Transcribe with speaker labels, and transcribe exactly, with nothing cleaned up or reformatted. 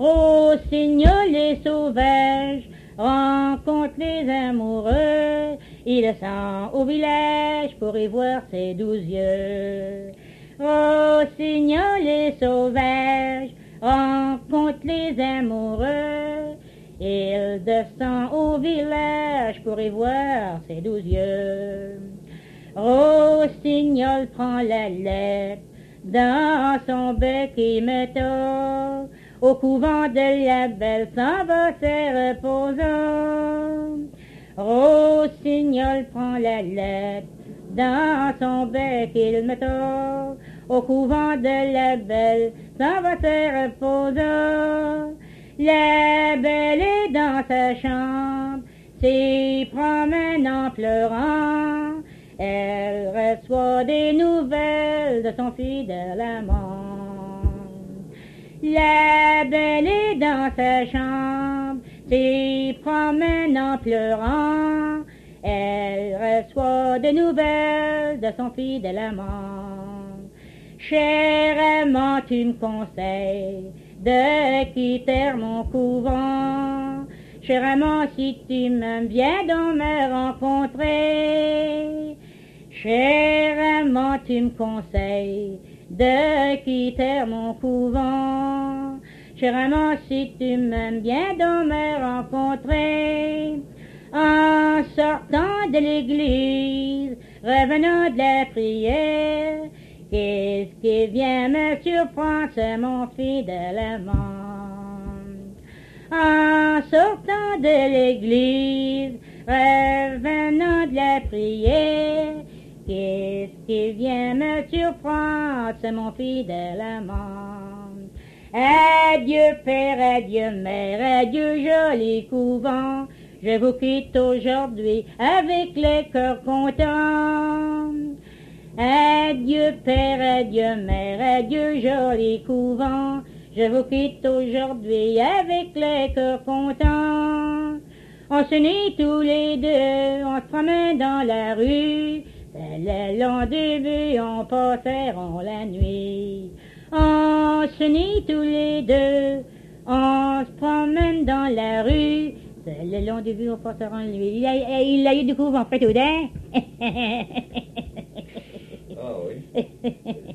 Speaker 1: Au signal sauvage rencontre les amoureux, il s'en au village pour y voir ses douze yeux. Au signal sauvage rencontre les amoureux, il descend au village pour y voir ses douze yeux. Rossignol prend la lettre dans son bec et métaux, au couvent de la belle s'en va se reposant. Rossignol prend la lettre dans son bec et le métaux, au couvent de la belle s'en va se reposant. La belle est dans sa chambre, s'y promène en pleurant, elle reçoit des nouvelles de son fidèle amant. La belle est dans sa chambre, s'y promène en pleurant, elle reçoit des nouvelles de son fidèle amant. Cher amant, tu me conseilles de quitter mon couvent. Cher amant, si tu m'aimes, viens donc me rencontrer. Cher amant, tu me conseilles de quitter mon couvent. Cher amant, si tu m'aimes, viens donc me rencontrer. En sortant de l'église, revenant de la prière, qu'est-ce qui vient me surprendre, c'est mon fidèle amant. En sortant de l'église, revenant de la prière, qu'est-ce qui vient me surprendre, c'est mon fidèle amant. Adieu père, adieu mère, adieu joli couvent, je vous quitte aujourd'hui avec le cœur content. Adieu père, adieu mère, adieu joli couvent, je vous quitte aujourd'hui avec le cœur content. On s'unit tous les deux, on se promène dans la rue, c'est le long début, on passeront la nuit. On s'unit tous les deux, on se promène dans la rue, c'est le long début, on passera la nuit. Il a, il a eu du couvent, fait tout, hein?
Speaker 2: Ah oui.